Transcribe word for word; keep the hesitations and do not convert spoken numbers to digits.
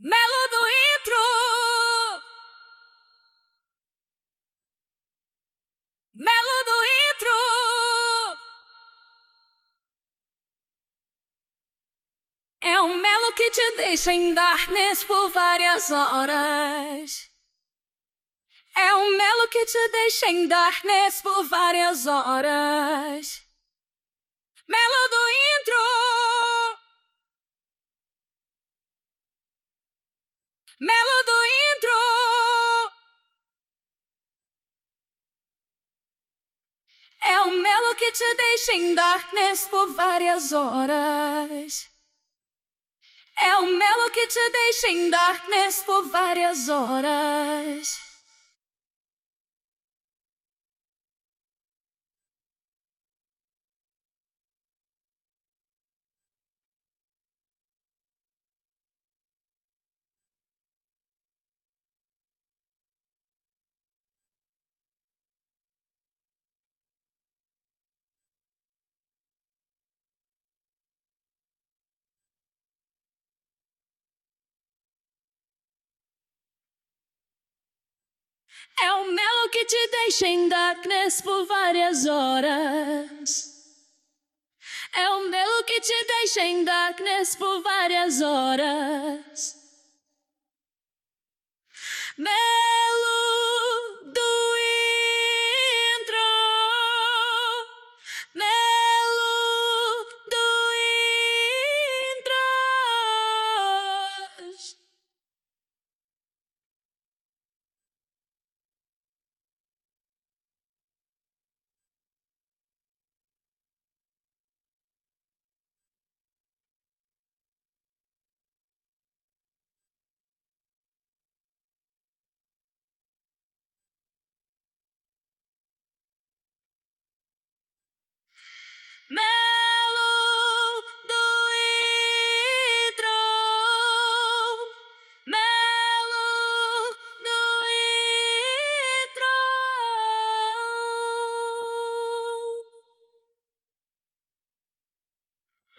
Melo do intro. Melo do intro. É um melo que te deixa em darkness por várias horas. É um melo que te deixa em darkness por várias horas. Melo do intro. Melo do intro. É um melo que te deixa em darkness por várias horas. É um melo que te deixa em darkness por várias horas. É um melo que te deixa em darkness por várias horas. É um melo que te deixa em darkness por várias horas.